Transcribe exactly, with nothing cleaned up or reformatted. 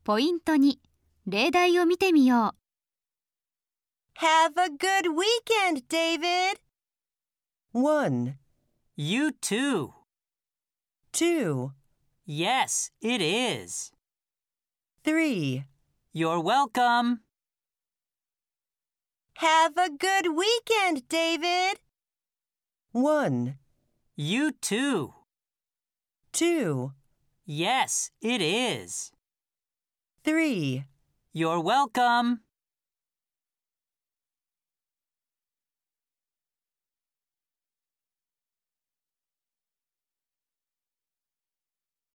ポイントに、例題を見てみよう。 Have a good weekend, David. one. You too. two. Yes, it is. three. You're welcome. Have a good weekend, David. one. You too. two. Yes, it is. three. You're welcome.